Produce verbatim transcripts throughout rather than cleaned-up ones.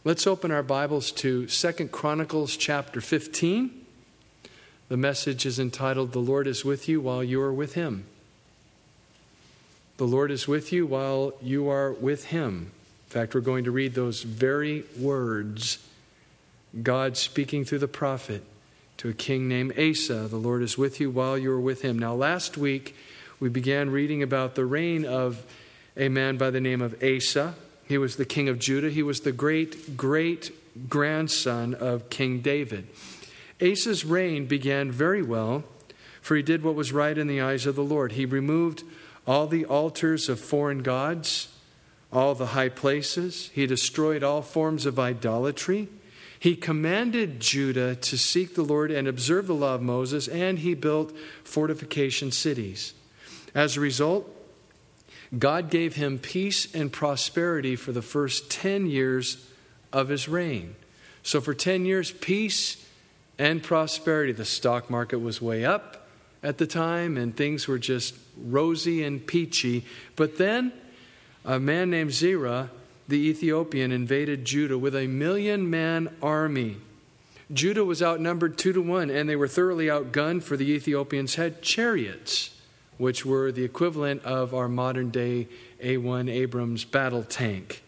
Let's open our Bibles to Second Chronicles chapter fifteen. The message is entitled, "The Lord is with you while you are with him." The Lord is with you while you are with him. In fact, we're going to read those very words, God speaking through the prophet to a king named Asa. The Lord is with you while you are with him. Now, last week, we began reading about the reign of a man by the name of Asa. He was the king of Judah. He was the great, great grandson of King David. Asa's reign began very well, for he did what was right in the eyes of the Lord. He removed all the altars of foreign gods, all the high places. He destroyed all forms of idolatry. He commanded Judah to seek the Lord and observe the law of Moses, and he built fortification cities. As a result, God gave him peace and prosperity for the first ten years of his reign. So for ten years, peace and prosperity. The stock market was way up at the time, and things were just rosy and peachy. But then a man named Zerah, the Ethiopian, invaded Judah with a million-man army. Judah was outnumbered two to one, and they were thoroughly outgunned, for the Ethiopians had chariots, which were the equivalent of our modern-day A one Abrams battle tank.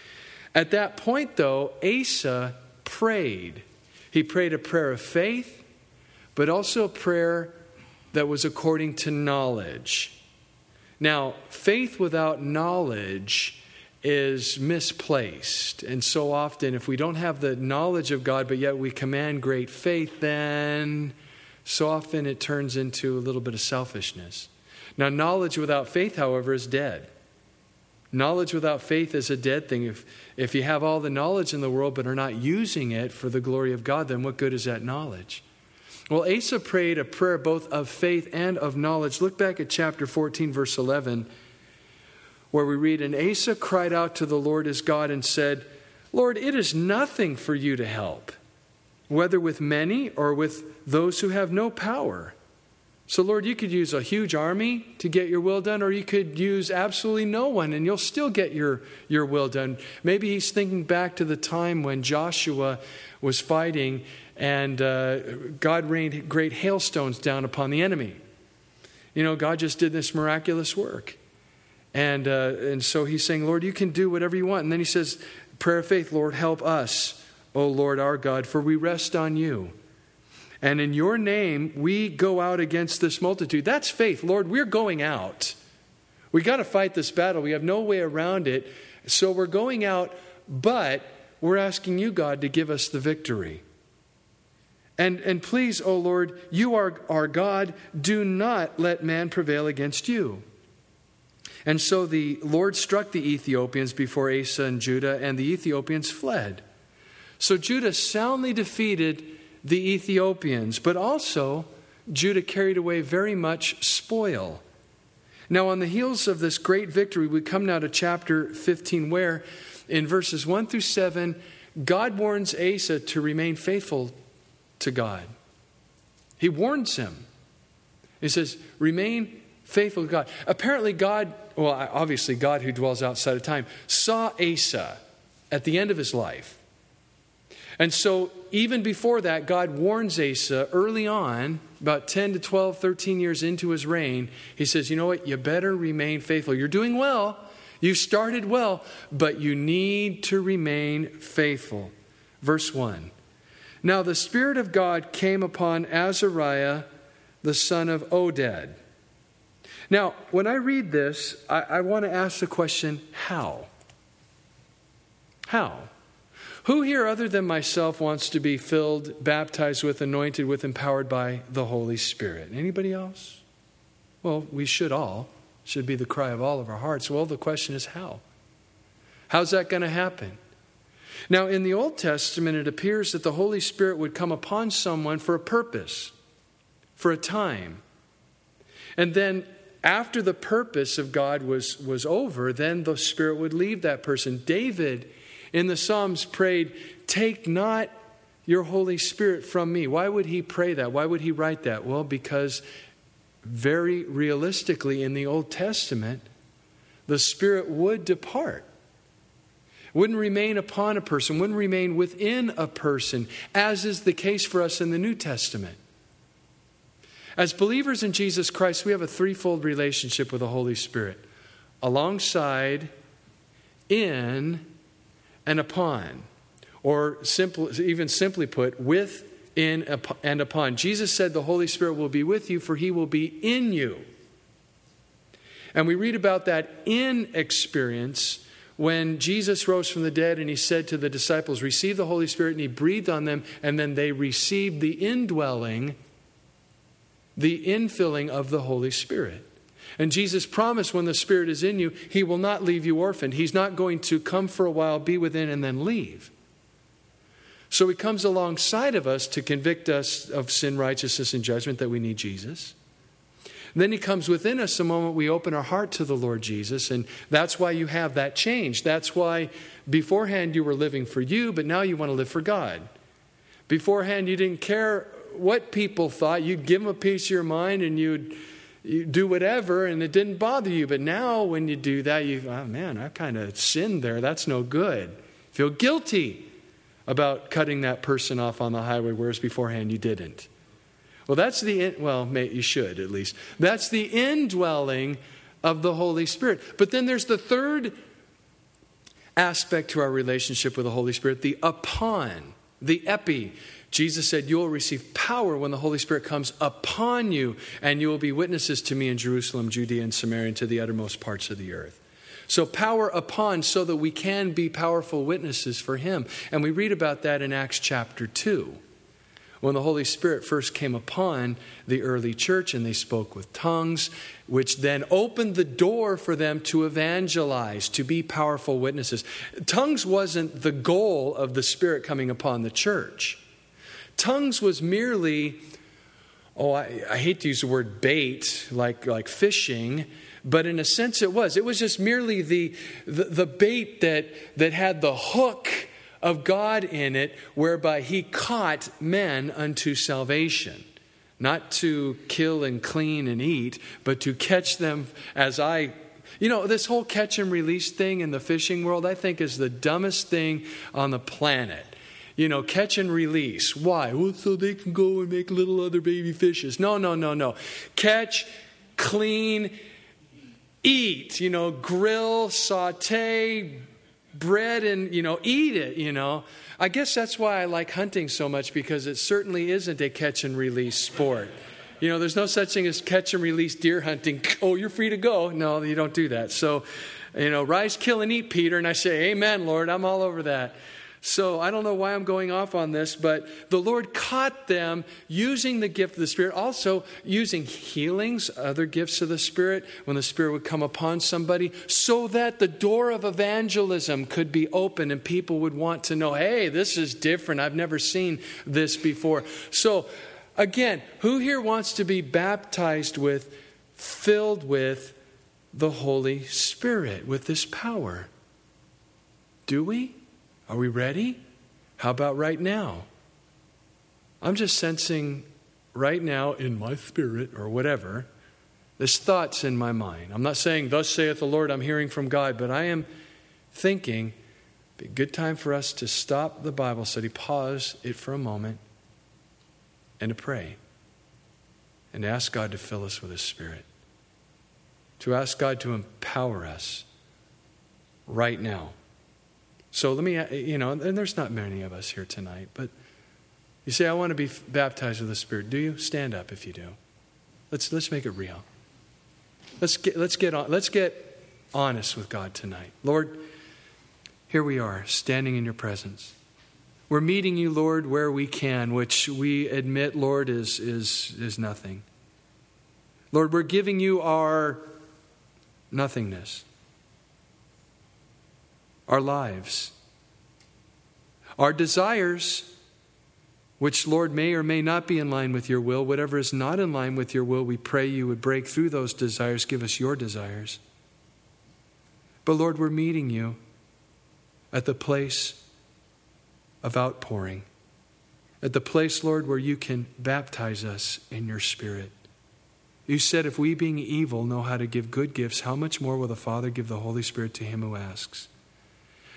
At that point, though, Asa prayed. He prayed a prayer of faith, but also a prayer that was according to knowledge. Now, faith without knowledge is misplaced. And so often, if we don't have the knowledge of God, but yet we command great faith, then so often it turns into a little bit of selfishness. Now, knowledge without faith, however, is dead. Knowledge without faith is a dead thing. If, if you have all the knowledge in the world but are not using it for the glory of God, then what good is that knowledge? Well, Asa prayed a prayer both of faith and of knowledge. Look back at chapter fourteen, verse eleven, where we read, "And Asa cried out to the Lord his God and said, 'Lord, it is nothing for you to help, whether with many or with those who have no power.'" So, Lord, you could use a huge army to get your will done, or you could use absolutely no one, and you'll still get your, your will done. Maybe he's thinking back to the time when Joshua was fighting, and uh, God rained great hailstones down upon the enemy. You know, God just did this miraculous work. And, uh, and so he's saying, Lord, you can do whatever you want. And then he says, prayer of faith, Lord, help us, O Lord our God, for we rest on you. And in your name, we go out against this multitude. That's faith. Lord, we're going out. We got to fight this battle. We have no way around it. So we're going out, but we're asking you, God, to give us the victory. And, and please, O Lord, you are our God. Do not let man prevail against you. And so the Lord struck the Ethiopians before Asa and Judah, and the Ethiopians fled. So Judah soundly defeated the Ethiopians, but also Judah carried away very much spoil. Now, on the heels of this great victory, we come now to chapter fifteen, where in verses one through seven, God warns Asa to remain faithful to God. He warns him. He says, remain faithful to God. Apparently God, well, obviously God who dwells outside of time, saw Asa at the end of his life. And so even before that, God warns Asa early on, about ten to twelve, thirteen years into his reign. He says, you know what? You better remain faithful. You're doing well. You started well, but you need to remain faithful. Verse one. Now the Spirit of God came upon Azariah, the son of Oded. Now, when I read this, I, I want to ask the question, how? How? Who here other than myself wants to be filled, baptized with, anointed with, empowered by the Holy Spirit? Anybody else? Well, we should all. Should be the cry of all of our hearts. Well, the question is how? How's that going to happen? Now, in the Old Testament, it appears that the Holy Spirit would come upon someone for a purpose, for a time. And then after the purpose of God was, was over, then the Spirit would leave that person. David in the Psalms prayed, take not your Holy Spirit from me. Why would he pray that? Why would he write that? Well, because very realistically in the Old Testament, the Spirit would depart. wouldn't remain upon a person, wouldn't remain within a person, as is the case for us in the New Testament. As believers in Jesus Christ, we have a threefold relationship with the Holy Spirit: alongside, in, and upon. Or simple, even simply put, with, in, and upon. Jesus said the Holy Spirit will be with you, for he will be in you. And we read about that in experience when Jesus rose from the dead and he said to the disciples, receive the Holy Spirit, and he breathed on them, and then they received the indwelling, the infilling of the Holy Spirit. And Jesus promised when the Spirit is in you, he will not leave you orphaned. He's not going to come for a while, be within, and then leave. So he comes alongside of us to convict us of sin, righteousness, and judgment, that we need Jesus. And then he comes within us the moment we open our heart to the Lord Jesus. And that's why you have that change. That's why beforehand you were living for you, but now you want to live for God. Beforehand you didn't care what people thought. You'd give them a piece of your mind and you'd, you'd do whatever, and it didn't bother you. But now when you do that, you, oh man, I kind of sinned there. That's no good. Feel guilty about cutting that person off on the highway, whereas beforehand you didn't. Well, that's the, well, may, you should at least. That's the indwelling of the Holy Spirit. But then there's the third aspect to our relationship with the Holy Spirit, the upon, the epi. Jesus said, you will receive power when the Holy Spirit comes upon you, and you will be witnesses to me in Jerusalem, Judea, and Samaria, and to the uttermost parts of the earth. So power upon, so that we can be powerful witnesses for him. And we read about that in Acts chapter two. When the Holy Spirit first came upon the early church and they spoke with tongues, which then opened the door for them to evangelize, to be powerful witnesses. Tongues wasn't the goal of the Spirit coming upon the church. Tongues was merely, oh, I, I hate to use the word bait, like, like fishing, but in a sense it was. It was just merely the, the, the bait that, that had the hook of God in it, whereby he caught men unto salvation. Not to kill and clean and eat, but to catch them as I... You know, this whole catch and release thing in the fishing world, I think is the dumbest thing on the planet. You know, catch and release. Why? Well, so they can go and make little other baby fishes. No, no, no, no. Catch, clean, eat. You know, grill, saute, bread, and, you know, eat it, you know. I guess that's why I like hunting so much, because it certainly isn't a catch and release sport. You know, there's no such thing as catch and release deer hunting. Oh, you're free to go. No, you don't do that. So, you know, rise, kill, and eat, Peter. And I say, amen, Lord. I'm all over that. So I don't know why I'm going off on this, but the Lord caught them using the gift of the Spirit, also using healings, other gifts of the Spirit, when the Spirit would come upon somebody, so that the door of evangelism could be open and people would want to know, hey, this is different. I've never seen this before. So again, who here wants to be baptized with, filled with the Holy Spirit, with this power? Do we? Are we ready? How about right now? I'm just sensing right now in my spirit or whatever, there's thoughts in my mind. I'm not saying, thus saith the Lord, I'm hearing from God, but I am thinking, it'd be a good time for us to stop the Bible study, pause it for a moment, and to pray. And to ask God to fill us with His Spirit. To ask God to empower us right now. So let me, you know, and there's not many of us here tonight, but you say, I want to be baptized with the Spirit. Do you? Stand up if you do. Let's let's make it real. Let's get let's get on let's get honest with God tonight. Lord, here we are, standing in your presence. We're meeting you, Lord, where we can, which we admit, Lord, is is is nothing. Lord, we're giving you our nothingness. Our lives, our desires, which, Lord, may or may not be in line with your will. Whatever is not in line with your will, we pray you would break through those desires. Give us your desires. But, Lord, we're meeting you at the place of outpouring, at the place, Lord, where you can baptize us in your Spirit. You said, if we, being evil, know how to give good gifts, how much more will the Father give the Holy Spirit to him who asks?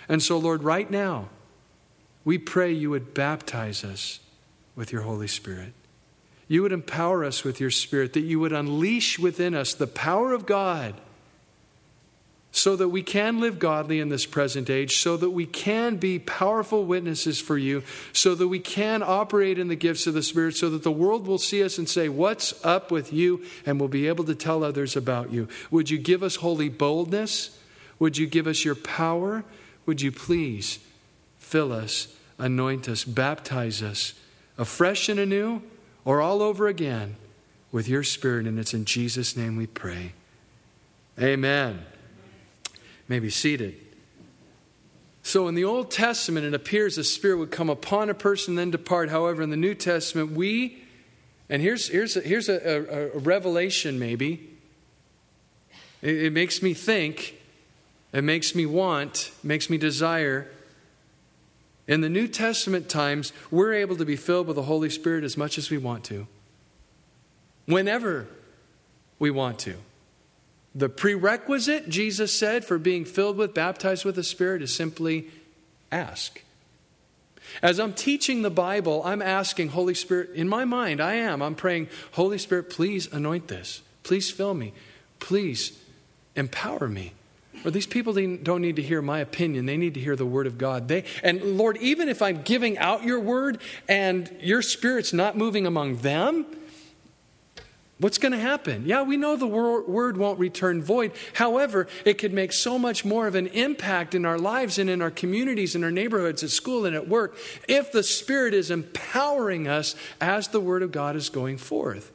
And so, Lord, right now, we pray you would baptize us with your Holy Spirit. You would empower us with your Spirit, that you would unleash within us the power of God so that we can live godly in this present age, so that we can be powerful witnesses for you, so that we can operate in the gifts of the Spirit, so that the world will see us and say, what's up with you? And we'll be able to tell others about you. Would you give us holy boldness? Would you give us your power? Would you please fill us, anoint us, baptize us afresh and anew or all over again with your Spirit? And it's in Jesus' name we pray. Amen. May be seated. So in the Old Testament, it appears the Spirit would come upon a person and then depart. However, in the New Testament, we, and here's, here's, a, here's a, a, a revelation maybe. It, it makes me think, it makes me want, makes me desire. In the New Testament times, we're able to be filled with the Holy Spirit as much as we want to. Whenever we want to. The prerequisite, Jesus said, for being filled with, baptized with the Spirit is simply ask. As I'm teaching the Bible, I'm asking Holy Spirit, in my mind, I am, I'm praying, Holy Spirit, please anoint this. Please fill me. Please empower me. Or these people don't need to hear my opinion. They need to hear the word of God. They, and Lord, even if I'm giving out your word and your Spirit's not moving among them, what's going to happen? Yeah, we know the word won't return void. However, it could make so much more of an impact in our lives and in our communities, in our neighborhoods, at school and at work, if the Spirit is empowering us as the word of God is going forth.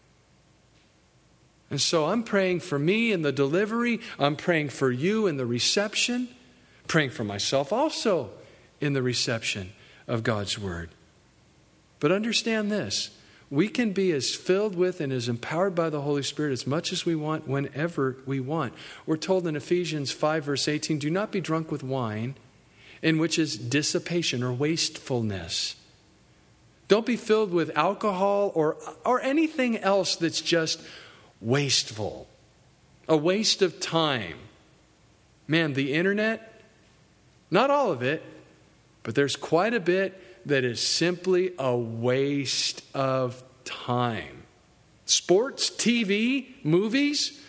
And so I'm praying for me in the delivery. I'm praying for you in the reception. Praying for myself also in the reception of God's word. But understand this. We can be as filled with and as empowered by the Holy Spirit as much as we want, whenever we want. We're told in Ephesians five, verse eighteen, do not be drunk with wine, in which is dissipation or wastefulness. Don't be filled with alcohol or, or anything else that's just wasteful. A waste of time. Man, the internet, not all of it, but there's quite a bit that is simply a waste of time. Sports, T V, movies,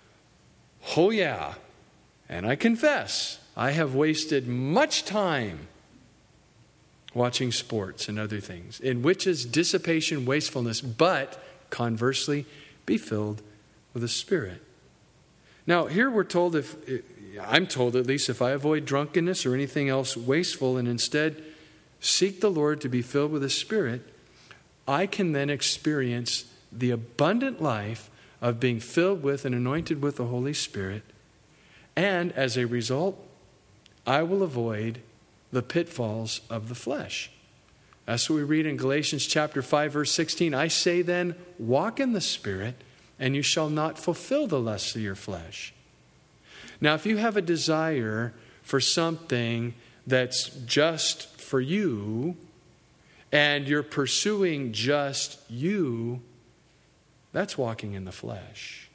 oh yeah. And I confess, I have wasted much time watching sports and other things, in which is dissipation, wastefulness, but conversely, be filled with the Spirit. Now, here we're told, if I'm told at least, if I avoid drunkenness or anything else wasteful and instead seek the Lord to be filled with the Spirit, I can then experience the abundant life of being filled with and anointed with the Holy Spirit. And as a result, I will avoid the pitfalls of the flesh. That's what we read in Galatians chapter five, verse sixteen. I say then, walk in the Spirit, and you shall not fulfill the lusts of your flesh. Now, if you have a desire for something that's just for you, and you're pursuing just you, that's walking in the flesh.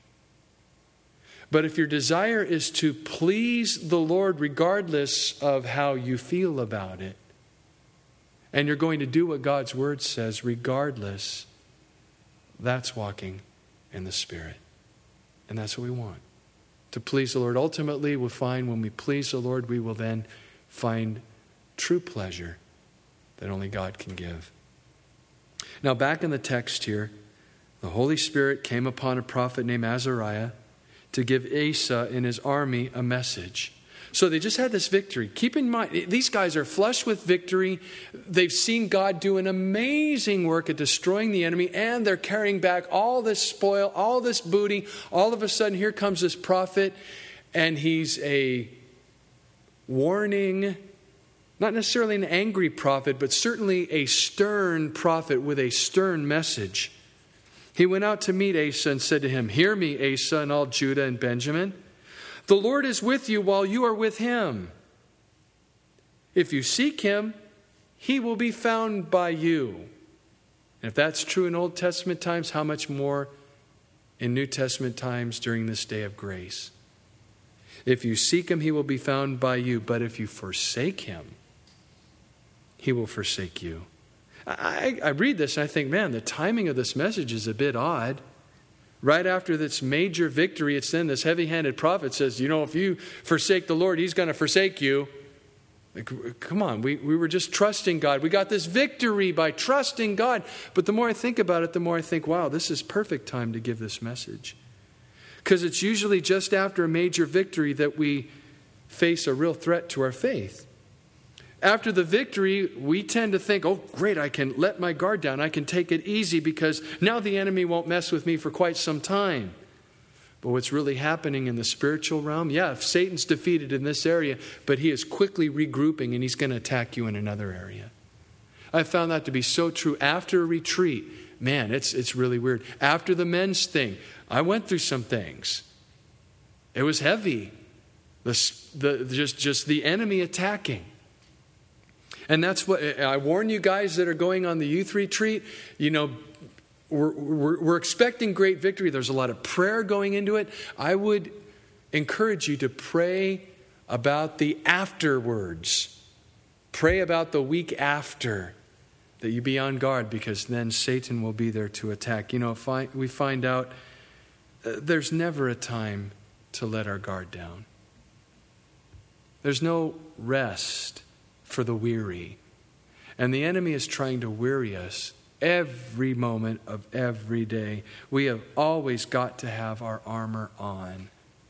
But if your desire is to please the Lord regardless of how you feel about it, and you're going to do what God's word says regardless, that's walking in the Spirit. And that's what we want. To please the Lord. Ultimately, we'll find when we please the Lord, we will then find true pleasure that only God can give. Now, back in the text here, the Holy Spirit came upon a prophet named Azariah to give Asa and his army a message. So they just had this victory. Keep in mind, these guys are flushed with victory. They've seen God do an amazing work at destroying the enemy, and they're carrying back all this spoil, all this booty. All of a sudden, here comes this prophet, and he's a warning, not necessarily an angry prophet, but certainly a stern prophet with a stern message. He went out to meet Asa and said to him, "Hear me, Asa, and all Judah and Benjamin. The Lord is with you while you are with him. If you seek him, he will be found by you." And if that's true in Old Testament times, how much more in New Testament times during this day of grace? If you seek him, he will be found by you. But if you forsake him, he will forsake you. I, I read this and I think, man, the timing of this message is a bit odd. Right after this major victory, it's then this heavy-handed prophet says, you know, if you forsake the Lord, he's going to forsake you. Like, come on, we, we were just trusting God. We got this victory by trusting God. But the more I think about it, the more I think, wow, this is perfect time to give this message. Because it's usually just after a major victory that we face a real threat to our faith. After the victory, we tend to think, oh, great, I can let my guard down. I can take it easy because now the enemy won't mess with me for quite some time. But what's really happening in the spiritual realm, yeah, if Satan's defeated in this area, but he is quickly regrouping and he's going to attack you in another area. I found that to be so true. After a retreat, man, it's it's really weird. After the men's thing, I went through some things. It was heavy. The, the, just, just the enemy attacking. And that's what I warn you guys that are going on the youth retreat. You know, we're, we're, we're expecting great victory. There's a lot of prayer going into it. I would encourage you to pray about the afterwards. Pray about the week after, that you be on guard, because then Satan will be there to attack. You know, fi- we find out uh, there's never a time to let our guard down. There's no rest for the weary. And the enemy is trying to weary us every moment of every day. We have always got to have our armor on.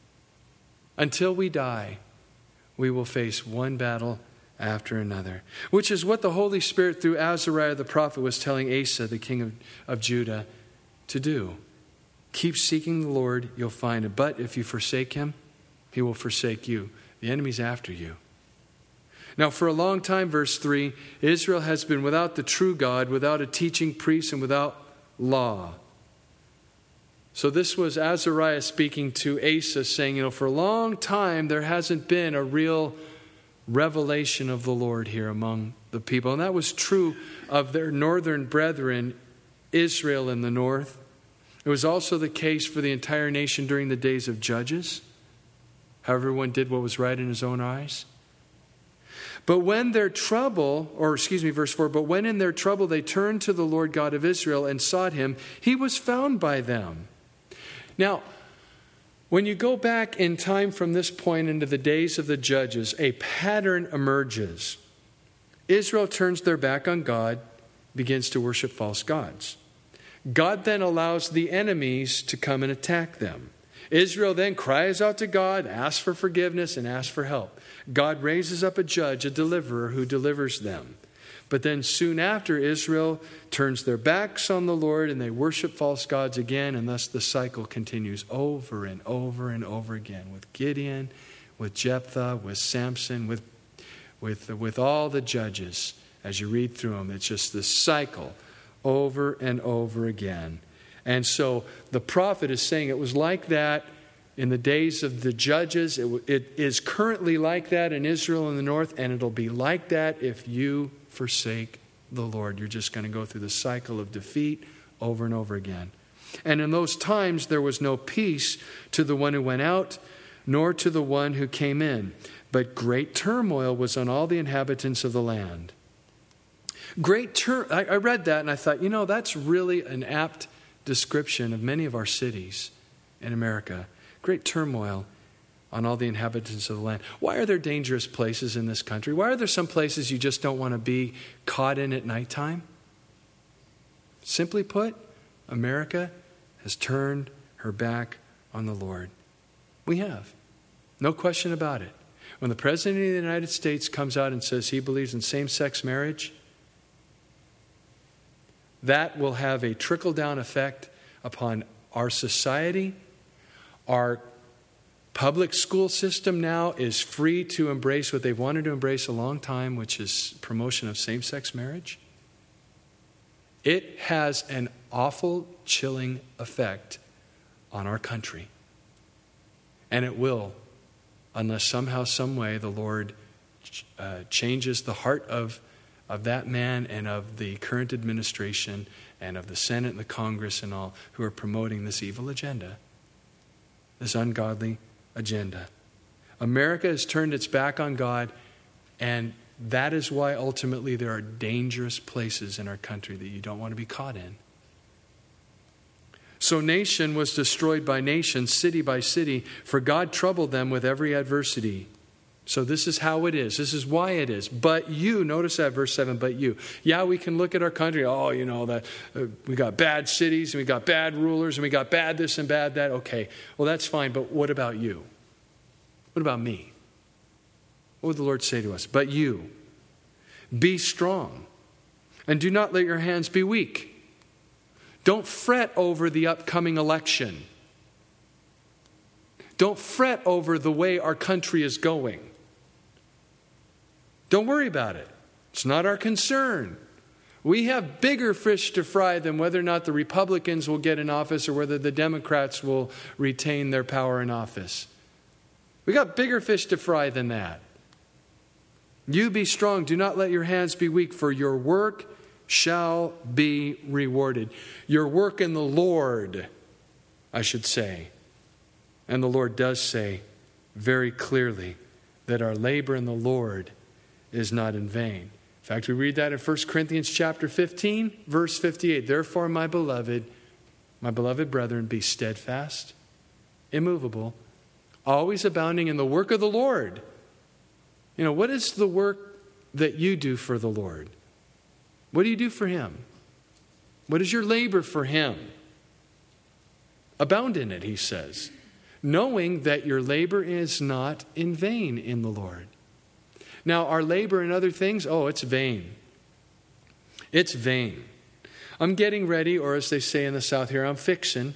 Until we die, we will face one battle after another, which is what the Holy Spirit through Azariah the prophet was telling Asa, the king of, of Judah, to do. Keep seeking the Lord, you'll find him. But if you forsake him, he will forsake you. The enemy's after you. Now, for a long time, verse three, Israel has been without the true God, without a teaching priest, and without law. So this was Azariah speaking to Asa, saying, you know, for a long time, there hasn't been a real revelation of the Lord here among the people. And that was true of their northern brethren, Israel in the north. It was also the case for the entire nation during the days of Judges. How everyone did what was right in his own eyes. But when their trouble, or excuse me, verse four, but when in their trouble they turned to the Lord God of Israel and sought him, he was found by them. Now, when you go back in time from this point into the days of the Judges, a pattern emerges. Israel turns their back on God, begins to worship false gods. God then allows the enemies to come and attack them. Israel then cries out to God, asks for forgiveness, and asks for help. God raises up a judge, a deliverer, who delivers them. But then soon after, Israel turns their backs on the Lord and they worship false gods again, and thus the cycle continues over and over and over again with Gideon, with Jephthah, with Samson, with, with, with all the judges. As you read through them, it's just this cycle over and over again. And so the prophet is saying it was like that in the days of the Judges. It, it is currently like that in Israel in the north, and it'll be like that if you forsake the Lord. You're just going to go through the cycle of defeat over and over again. And in those times, there was no peace to the one who went out, nor to the one who came in. But great turmoil was on all the inhabitants of the land. Great tur- I, I read that and I thought, you know, that's really an apt description of many of our cities in America. Great turmoil on all the inhabitants of the land. Why are there dangerous places in this country? Why are there some places you just don't want to be caught in at nighttime? Simply put, America has turned her back on the Lord. We have. No question about it. When the President of the United States comes out and says he believes in same-sex marriage, that will have a trickle-down effect upon our society. Our public school system now is free to embrace what they've wanted to embrace a long time, which is promotion of same-sex marriage. It has an awful, chilling effect on our country. And it will, unless somehow, some way, the Lord uh, changes the heart of of that man and of the current administration and of the Senate and the Congress and all who are promoting this evil agenda, this ungodly agenda. America has turned its back on God, and that is why ultimately there are dangerous places in our country that you don't want to be caught in. So nation was destroyed by nation, city by city, for God troubled them with every adversity. So this is how it is. This is why it is. But you, notice that verse seven, but you. Yeah, we can look at our country. Oh, you know, that uh, we got bad cities and we got bad rulers and we got bad this and bad that. Okay, well, that's fine. But what about you? What about me? What would the Lord say to us? But you, be strong and do not let your hands be weak. Don't fret over the upcoming election. Don't fret over the way our country is going. Don't worry about it. It's not our concern. We have bigger fish to fry than whether or not the Republicans will get in office or whether the Democrats will retain their power in office. We got bigger fish to fry than that. You be strong. Do not let your hands be weak, for your work shall be rewarded. Your work in the Lord, I should say. And the Lord does say very clearly that our labor in the Lord is not in vain. In fact, we read that in First Corinthians chapter fifteen, verse fifty-eight. Therefore, my beloved, my beloved brethren, be steadfast, immovable, always abounding in the work of the Lord. You know, what is the work that you do for the Lord? What do you do for Him? What is your labor for Him? Abound in it, he says, knowing that your labor is not in vain in the Lord. Now, our labor in other things, oh, it's vain. It's vain. I'm getting ready, or as they say in the South here, I'm fixing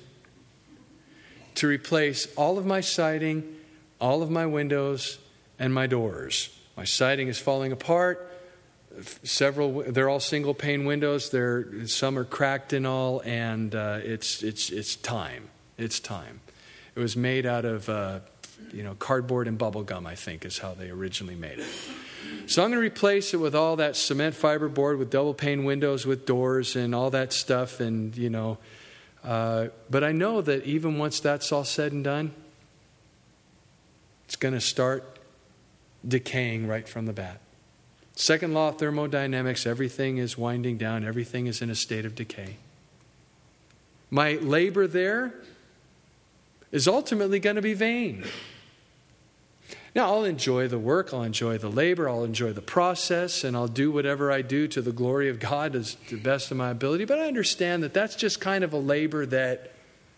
to replace all of my siding, all of my windows, and my doors. My siding is falling apart. Several, they're all single pane windows. They're, some are cracked and all, and uh, it's it's it's time. It's time. It was made out of uh, you know cardboard and bubble gum, I think, is how they originally made it. So I'm going to replace it with all that cement fiber board with double pane windows with doors and all that stuff, and you know. Uh, but I know that even once that's all said and done, it's going to start decaying right from the bat. Second law of thermodynamics, everything is winding down. Everything is in a state of decay. My labor there is ultimately going to be vain. Now, I'll enjoy the work, I'll enjoy the labor, I'll enjoy the process, and I'll do whatever I do to the glory of God as to the best of my ability. But I understand that that's just kind of a labor that,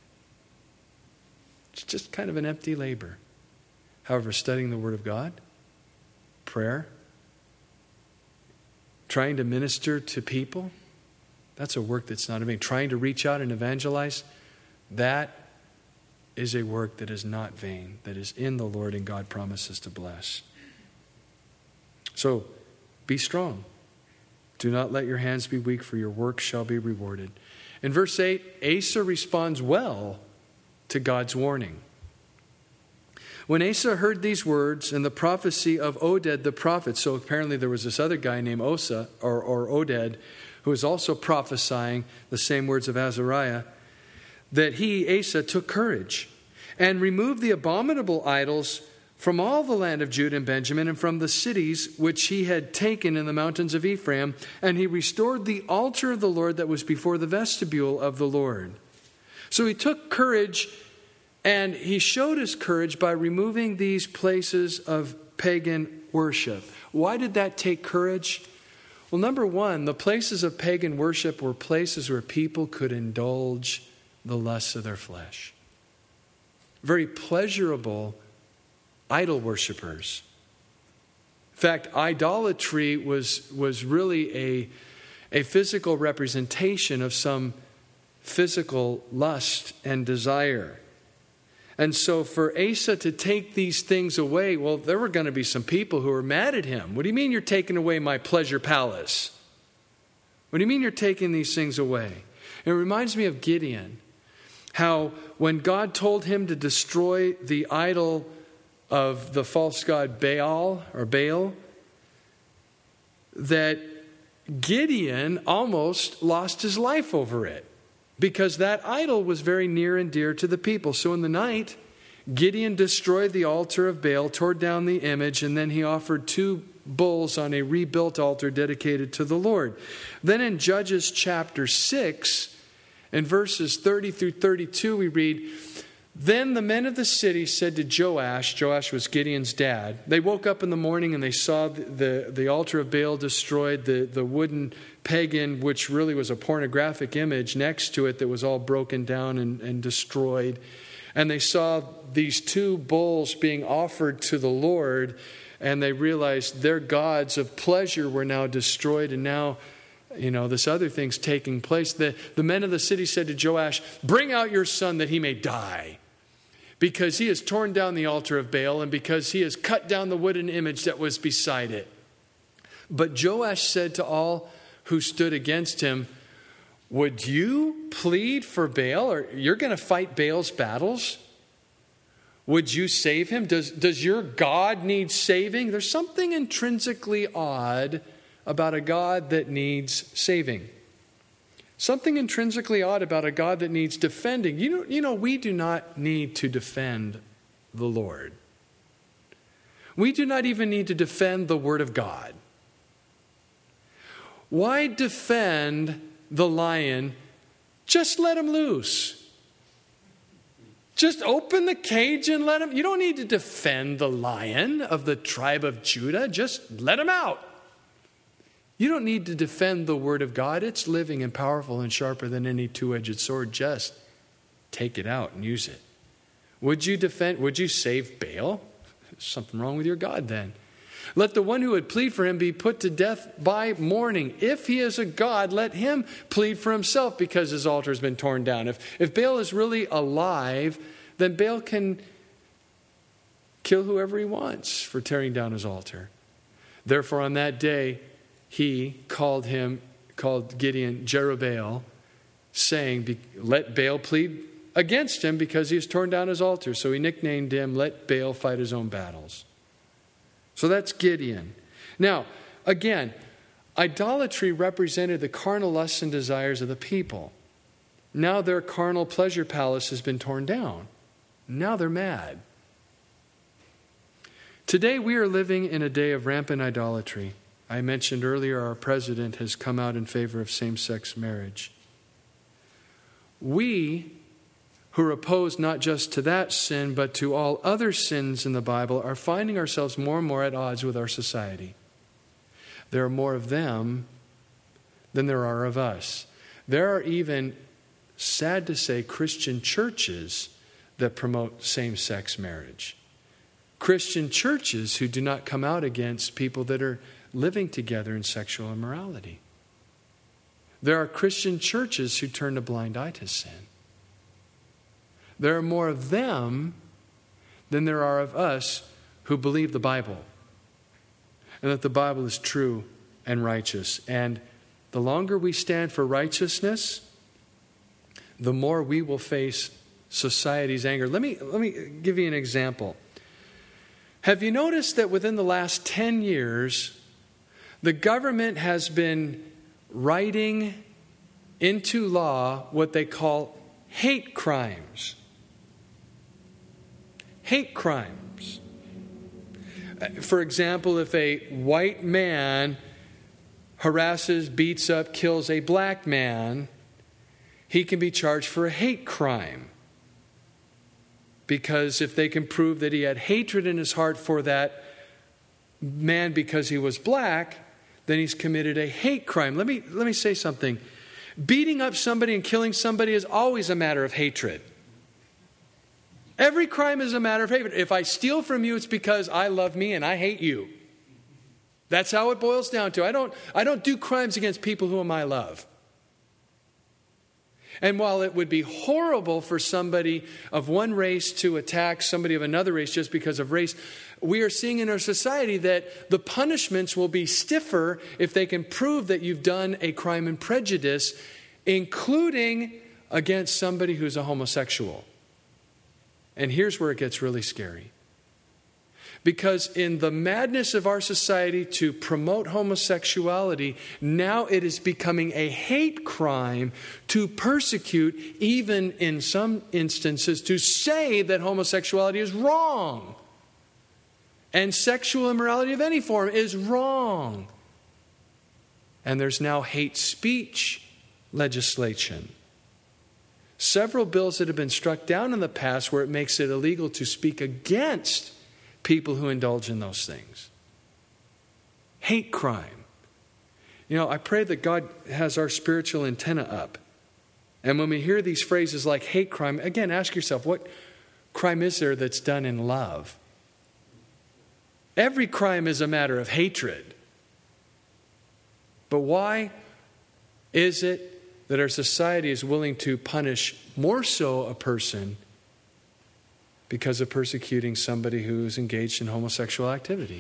it's just kind of an empty labor. However, studying the Word of God, prayer, trying to minister to people, that's a work that's not in vain. Trying to reach out and evangelize, that is a work that is not vain, that is in the Lord, and God promises to bless. So, be strong. Do not let your hands be weak, for your work shall be rewarded. In verse eight, Asa responds well to God's warning. When Asa heard these words and the prophecy of Oded the prophet, so apparently there was this other guy named Osa, or, or Oded, who was also prophesying the same words of Azariah, that he, Asa, took courage and removed the abominable idols from all the land of Judah and Benjamin and from the cities which he had taken in the mountains of Ephraim, and he restored the altar of the Lord that was before the vestibule of the Lord. So he took courage, and he showed his courage by removing these places of pagan worship. Why did that take courage? Well, number one, the places of pagan worship were places where people could indulge the lusts of their flesh. Very pleasurable idol worshipers. In fact, idolatry was, was really a, a physical representation of some physical lust and desire. And so for Asa to take these things away, well, there were going to be some people who were mad at him. What do you mean you're taking away my pleasure palace? What do you mean you're taking these things away? It reminds me of Gideon. How when God told him to destroy the idol of the false god Baal or Baal, that Gideon almost lost his life over it, because that idol was very near and dear to the people. So in the night, Gideon destroyed the altar of Baal, tore down the image, and then he offered two bulls on a rebuilt altar dedicated to the Lord. Then in Judges chapter six, in verses thirty through thirty-two, we read, "Then the men of the city said to Joash," Joash was Gideon's dad, they woke up in the morning and they saw the, the, the altar of Baal destroyed, the, the wooden pagan, which really was a pornographic image next to it that was all broken down and, and destroyed. And they saw these two bulls being offered to the Lord, and they realized their gods of pleasure were now destroyed, and now, you know, this other thing's taking place. The, the men of the city said to Joash, "Bring out your son that he may die, because he has torn down the altar of Baal and because he has cut down the wooden image that was beside it." But Joash said to all who stood against him, "Would you plead for Baal, or you're going to fight Baal's battles? Would you save him? Does, does your God need saving?" There's something intrinsically odd about a God that needs saving. Something intrinsically odd about a God that needs defending. You know, you know, we do not need to defend the Lord. We do not even need to defend the Word of God. Why defend the lion? Just let him loose. Just open the cage and let him. You don't need to defend the lion of the tribe of Judah. Just let him out. You don't need to defend the Word of God. It's living and powerful and sharper than any two-edged sword. Just take it out and use it. Would you defend? Would you save Baal? There's something wrong with your God then. Let the one who would plead for him be put to death by morning. If he is a god, let him plead for himself because his altar has been torn down. If, if Baal is really alive, then Baal can kill whoever he wants for tearing down his altar. Therefore, on that day, he called him, called Gideon Jerubbaal, saying, "Let Baal plead against him because he has torn down his altar." So he nicknamed him, "Let Baal fight his own battles." So that's Gideon. Now, again, idolatry represented the carnal lusts and desires of the people. Now their carnal pleasure palace has been torn down. Now they're mad. Today we are living in a day of rampant idolatry. I mentioned earlier our president has come out in favor of same-sex marriage. We who are opposed not just to that sin, but to all other sins in the Bible, are finding ourselves more and more at odds with our society. There are more of them than there are of us. There are even, sad to say, Christian churches that promote same-sex marriage. Christian churches who do not come out against people that are living together in sexual immorality. There are Christian churches who turn a blind eye to sin. There are more of them than there are of us who believe the Bible and that the Bible is true and righteous. And the longer we stand for righteousness, the more we will face society's anger. Let me, let me give you an example. Have you noticed that within the last ten years, the government has been writing into law what they call hate crimes? Hate crimes. For example, if a white man harasses, beats up, kills a black man, he can be charged for a hate crime. Because if they can prove that he had hatred in his heart for that man because he was black, then he's committed a hate crime. Let me, let me say something. Beating up somebody and killing somebody is always a matter of hatred. Every crime is a matter of hatred. If I steal from you, it's because I love me and I hate you. That's how it boils down to. I don't, I don't do crimes against people whom I love. And while it would be horrible for somebody of one race to attack somebody of another race just because of race, we are seeing in our society that the punishments will be stiffer if they can prove that you've done a crime and prejudice, including against somebody who's a homosexual. And here's where it gets really scary. Because in the madness of our society to promote homosexuality, now it is becoming a hate crime to persecute, even in some instances, to say that homosexuality is wrong. And sexual immorality of any form is wrong. And there's now hate speech legislation. Several bills that have been struck down in the past where it makes it illegal to speak against people who indulge in those things. Hate crime. You know, I pray that God has our spiritual antenna up. And when we hear these phrases like hate crime, again, ask yourself, what crime is there that's done in love? Every crime is a matter of hatred. But why is it that our society is willing to punish more so a person because of persecuting somebody who's engaged in homosexual activity?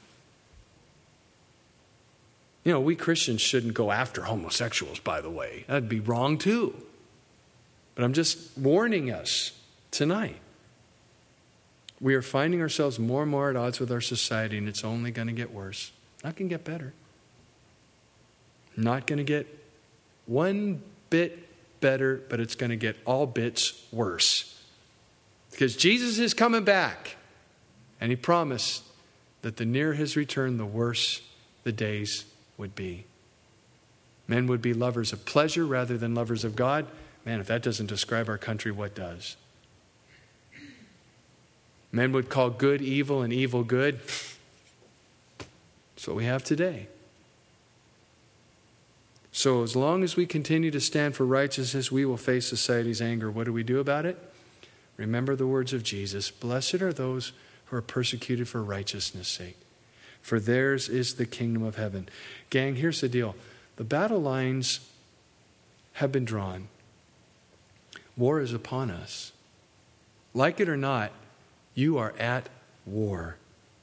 You know, we Christians shouldn't go after homosexuals, by the way. That'd be wrong too. But I'm just warning us tonight. We are finding ourselves more and more at odds with our society, and it's only going to get worse. Not going to get better. Not going to get one bit better, but it's going to get all bits worse. Because Jesus is coming back. And he promised that the nearer his return, the worse the days would be. Men would be lovers of pleasure rather than lovers of God. Man, if that doesn't describe our country, what does? Men would call good evil and evil good. That's what we have today. So as long as we continue to stand for righteousness, we will face society's anger. What do we do about it? Remember the words of Jesus. Blessed are those who are persecuted for righteousness' sake, for theirs is the kingdom of heaven. Gang, here's the deal. The battle lines have been drawn. War is upon us. Like it or not, you are at war.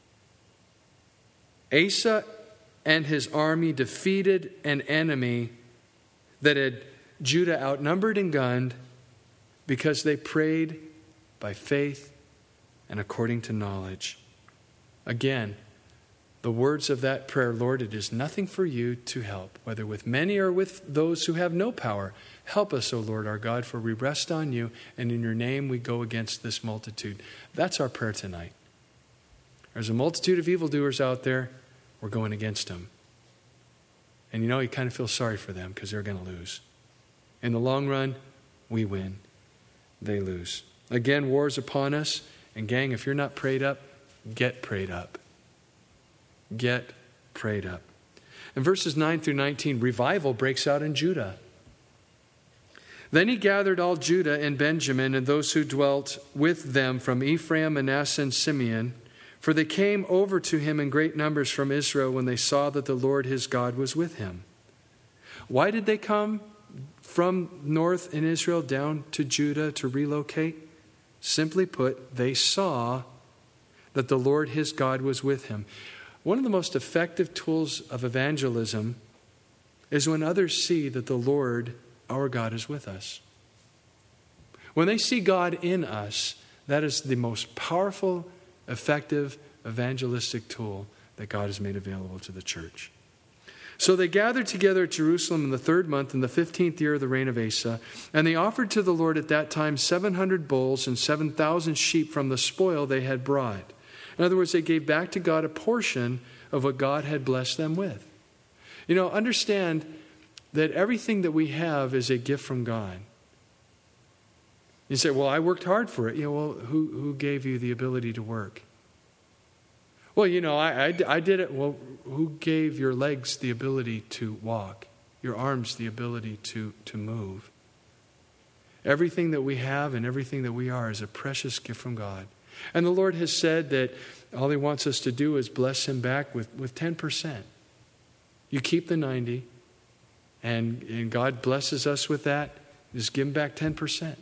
Asa and his army defeated an enemy that had Judah outnumbered and gunned because they prayed by faith and according to knowledge. Again, the words of that prayer, Lord, it is nothing for you to help, whether with many or with those who have no power. Help us, O Lord our God, for we rest on you, and in your name we go against this multitude. That's our prayer tonight. There's a multitude of evildoers out there. We're going against them. And you know, you kind of feel sorry for them because they're going to lose. In the long run, we win. They lose. Again, war is upon us. And gang, if you're not prayed up, get prayed up. Get prayed up. In verses nine through nineteen, revival breaks out in Judah. Then he gathered all Judah and Benjamin and those who dwelt with them from Ephraim, Manasseh, and Simeon, for they came over to him in great numbers from Israel when they saw that the Lord his God was with him. Why did they come from north in Israel down to Judah to relocate? Simply put, they saw that the Lord his God was with him. One of the most effective tools of evangelism is when others see that the Lord, our God, is with us. When they see God in us, that is the most powerful, effective evangelistic tool that God has made available to the church. So they gathered together at Jerusalem in the third month in the fifteenth year of the reign of Asa, and they offered to the Lord at that time seven hundred bulls and seven thousand sheep from the spoil they had brought. In other words, they gave back to God a portion of what God had blessed them with. You know, understand that everything that we have is a gift from God. You say, well, I worked hard for it. You know, well, who, who gave you the ability to work? Well, you know, I, I, I did it. Well, who gave your legs the ability to walk? Your arms the ability to, to move? Everything that we have and everything that we are is a precious gift from God. And the Lord has said that all he wants us to do is bless him back with, with ten percent. You keep the ninety, and, and God blesses us with that. Just give him back ten percent.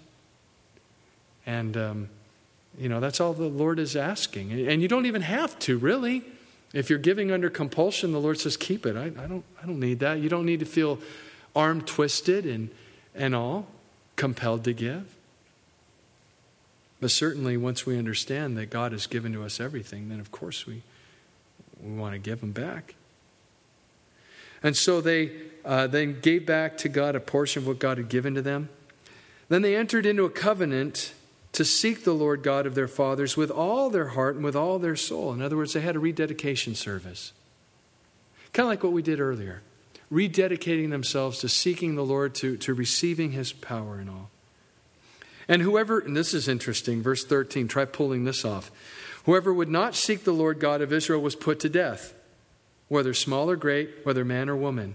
And, um, you know, that's all the Lord is asking. And you don't even have to, really. If you're giving under compulsion, the Lord says, keep it. I, I don't I don't need that. You don't need to feel arm twisted and, and all, compelled to give. But certainly once we understand that God has given to us everything, then of course we, we want to give him back. And so they uh, then gave back to God a portion of what God had given to them. Then they entered into a covenant to seek the Lord God of their fathers with all their heart and with all their soul. In other words, they had a rededication service. Kind of like what we did earlier. Rededicating themselves to seeking the Lord, to, to receiving his power and all. And whoever, and this is interesting, verse thirteen, try pulling this off. Whoever would not seek the Lord God of Israel was put to death, whether small or great, whether man or woman.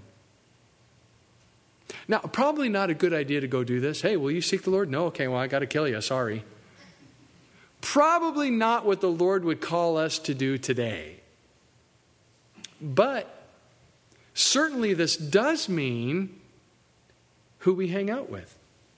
Now, probably not a good idea to go do this. Hey, will you seek the Lord? No, okay, well, I got to kill you, sorry. Probably not what the Lord would call us to do today. But certainly this does mean who we hang out with.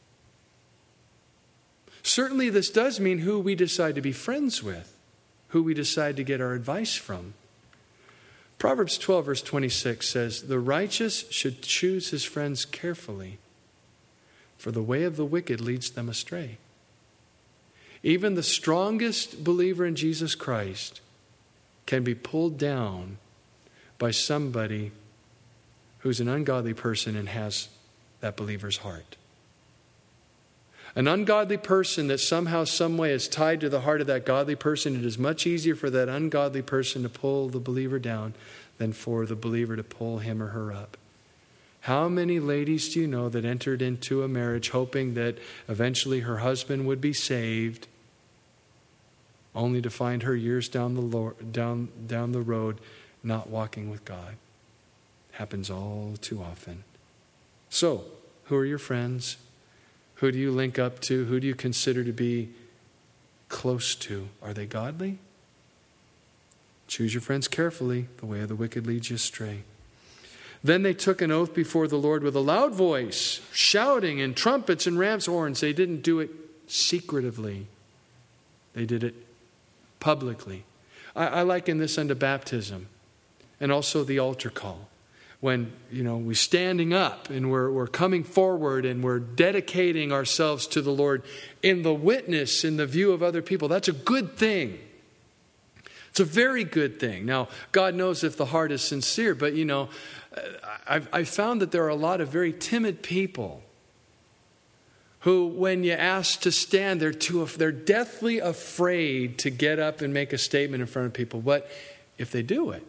Certainly this does mean who we decide to be friends with, who we decide to get our advice from. Proverbs twelve verse twenty-six says, "The righteous should choose his friends carefully, for the way of the wicked leads them astray." Even the strongest believer in Jesus Christ can be pulled down by somebody who's an ungodly person and has that believer's heart. An ungodly person that somehow, some way is tied to the heart of that godly person, it is much easier for that ungodly person to pull the believer down than for the believer to pull him or her up. How many ladies do you know that entered into a marriage hoping that eventually her husband would be saved, only to find her years down the Lord, down, down the road not walking with God? Happens all too often. So, who are your friends? Who do you link up to? Who do you consider to be close to? Are they godly? Choose your friends carefully. The way of the wicked leads you astray. Then they took an oath before the Lord with a loud voice, shouting and trumpets and ram's horns. They didn't do it secretively. They did it publicly. I, I liken this unto baptism and also the altar call. When, you know, we're standing up and we're, we're coming forward and we're dedicating ourselves to the Lord in the witness, in the view of other people, that's a good thing. It's a very good thing. Now, God knows if the heart is sincere, but, you know, I've, I've found that there are a lot of very timid people who, when you ask to stand, they're too, they're deathly afraid to get up and make a statement in front of people. But if they do it,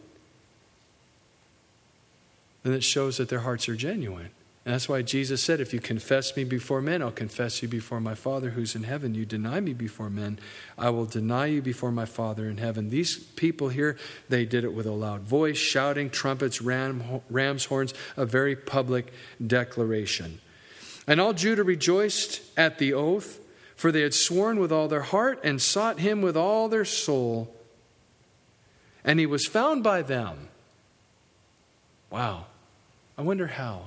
then it shows that their hearts are genuine. And that's why Jesus said, if you confess me before men, I'll confess you before my Father who's in heaven. You deny me before men, I will deny you before my Father in heaven. These people here, they did it with a loud voice, shouting, trumpets, ram, ram's horns, a very public declaration. And all Judah rejoiced at the oath, for they had sworn with all their heart and sought him with all their soul. And he was found by them. Wow. I wonder how.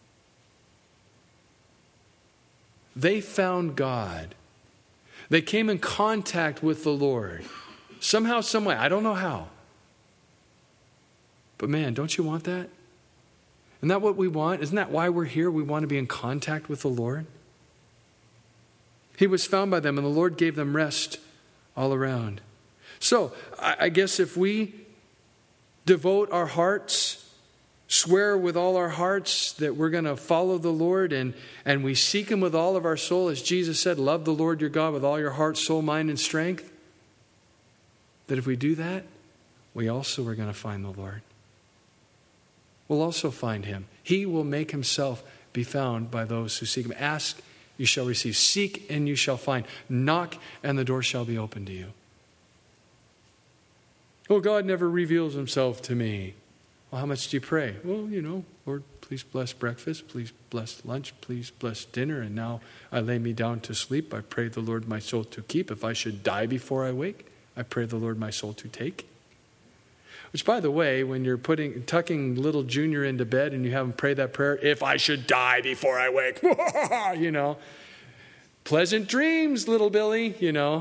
They found God. They came in contact with the Lord. Somehow, some way. I don't know how. But man, don't you want that? Isn't that what we want? Isn't that why we're here? We want to be in contact with the Lord. He was found by them, and the Lord gave them rest all around. So, I guess if we devote our hearts, swear with all our hearts that we're going to follow the Lord, and, and we seek him with all of our soul, as Jesus said, love the Lord your God with all your heart, soul, mind, and strength, that if we do that, we also are going to find the Lord. We'll also find him. He will make himself be found by those who seek him. Ask, you shall receive. Seek, and you shall find. Knock, and the door shall be opened to you. Oh, God never reveals himself to me. Well, how much do you pray? Well, you know, Lord, please bless breakfast. Please bless lunch. Please bless dinner. And now I lay me down to sleep. I pray the Lord my soul to keep. If I should die before I wake, I pray the Lord my soul to take. Which, by the way, when you're putting tucking little Junior into bed and you have him pray that prayer, if I should die before I wake, you know, pleasant dreams, little Billy, you know.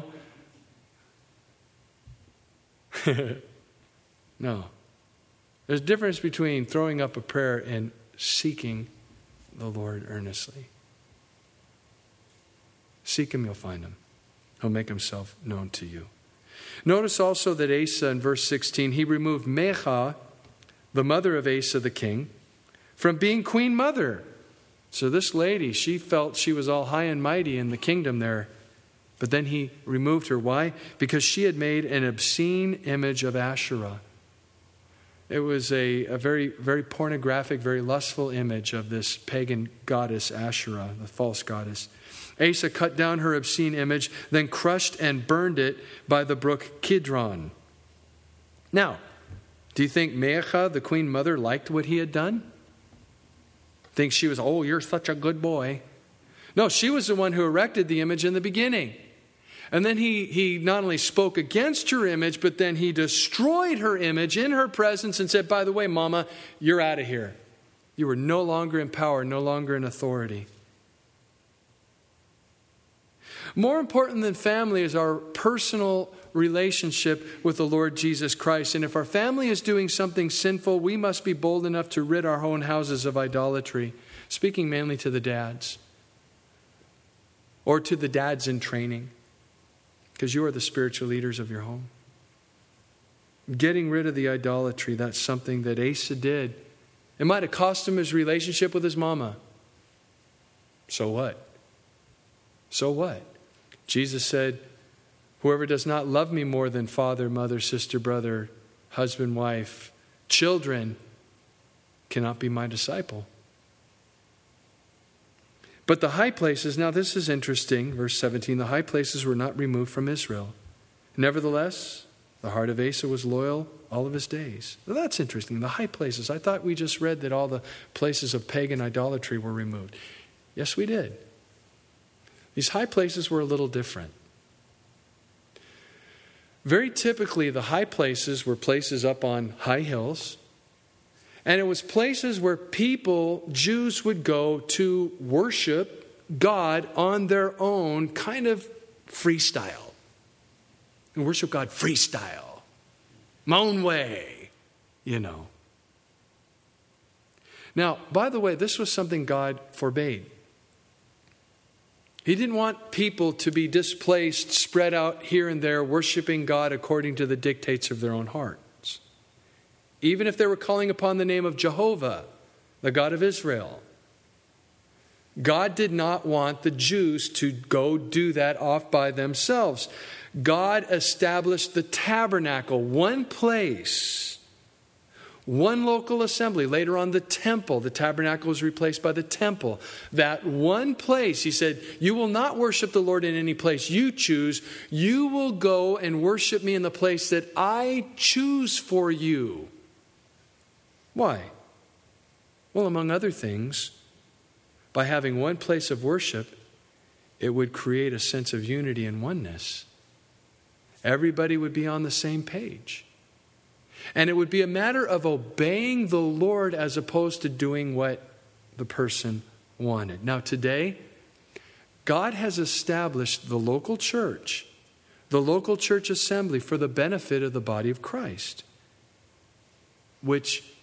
No. There's a difference between throwing up a prayer and seeking the Lord earnestly. Seek him, you'll find him. He'll make himself known to you. Notice also that Asa in verse sixteen, he removed Mecha, the mother of Asa the king, from being queen mother. So this lady, she felt she was all high and mighty in the kingdom there. But then he removed her. Why? Because she had made an obscene image of Asherah. It was a, a very, very pornographic, very lustful image of this pagan goddess Asherah, the false goddess. Asa cut down her obscene image, then crushed and burned it by the brook Kidron. Now, do you think Mecha, the queen mother, liked what he had done? Think she was, oh, you're such a good boy. No, she was the one who erected the image in the beginning. And then he, he not only spoke against her image, but then he destroyed her image in her presence and said, by the way, Mama, you're out of here. You are no longer in power, no longer in authority. More important than family is our personal relationship with the Lord Jesus Christ. And if our family is doing something sinful, we must be bold enough to rid our own houses of idolatry. Speaking mainly to the dads. Or to the dads in training. Because you are the spiritual leaders of your home. Getting rid of the idolatry, that's something that Asa did. It might have cost him his relationship with his mama. So what? So what? Jesus said, whoever does not love me more than father, mother, sister, brother, husband, wife, children, cannot be my disciple. But the high places, now this is interesting, verse seventeen, the high places were not removed from Israel. Nevertheless, the heart of Asa was loyal all of his days. Now that's interesting, the high places. I thought we just read that all the places of pagan idolatry were removed. Yes, we did. These high places were a little different. Very typically, the high places were places up on high hills. And it was places where people, Jews, would go to worship God on their own, kind of freestyle. And worship God freestyle. My own way, you know. Now, by the way, this was something God forbade. He didn't want people to be displaced, spread out here and there, worshiping God according to the dictates of their own hearts. Even if they were calling upon the name of Jehovah, the God of Israel. God did not want the Jews to go do that off by themselves. God established the tabernacle, one place, one local assembly. Later on, the temple. The tabernacle was replaced by the temple. That one place, he said, you will not worship the Lord in any place you choose. You will go and worship me in the place that I choose for you. Why? Well, among other things, by having one place of worship, it would create a sense of unity and oneness. Everybody would be on the same page. And it would be a matter of obeying the Lord as opposed to doing what the person wanted. Now today, God has established the local church, the local church assembly for the benefit of the body of Christ, which